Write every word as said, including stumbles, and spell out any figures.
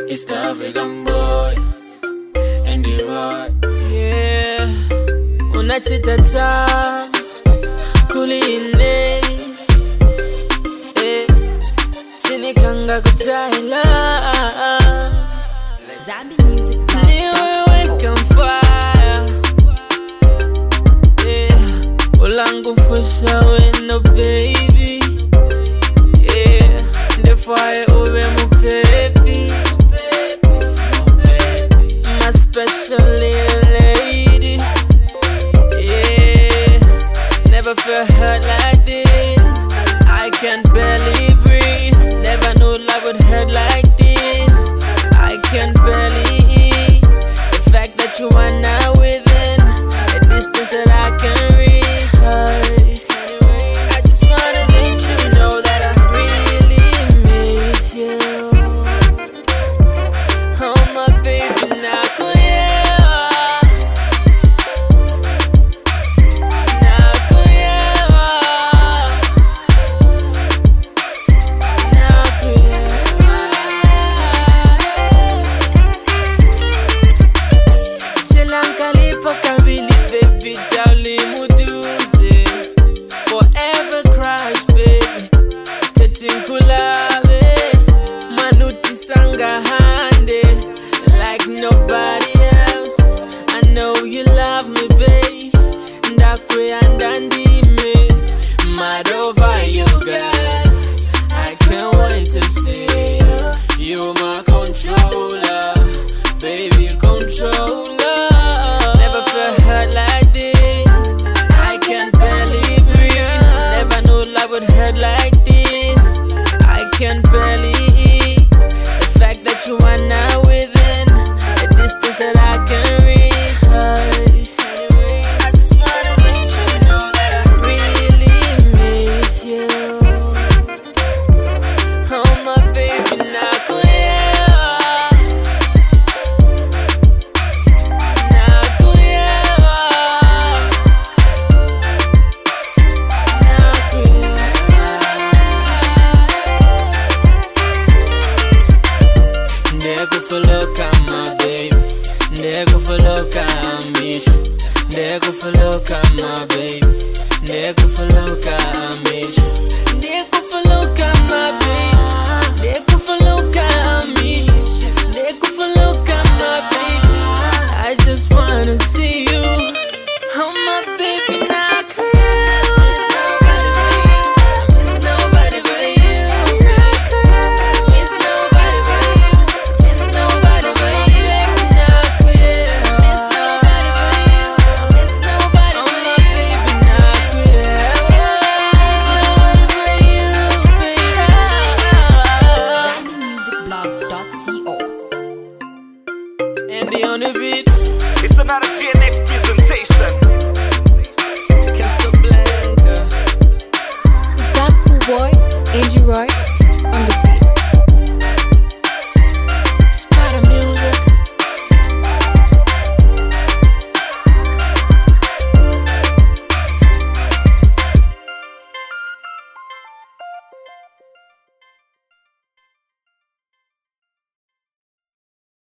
East African boy, and the rock. Yeah, unachita cha kuline, eh, sinikanga kuchahila. Zambi music. Niwe wake on fire, yeah, ulangu fusha weno baby, yeah, the fire ube mu baby, my special little lady, yeah, never felt hurt like this, I can barely breathe, never knew love would hurt like this, I can barely eat, the fact that you are now within a distance that I can reach. I just wanna let you know that I really miss you. Oh my baby, nakuyewa, nakuyewa, nakuyewa. Silanka lipo kabili baby, tauli muduze. Forever crush baby, tetinkulave. Manuti sanga hande, like nobody else. I know you love me babe, ndakwe andandime. Mad over you girl, I can't wait to see you. You're my controller, baby controller. Never felt hurt like this, I can barely breathe. Never knew love would hurt like this, I can barely eat. The fact that you are now within a distance that I can reach.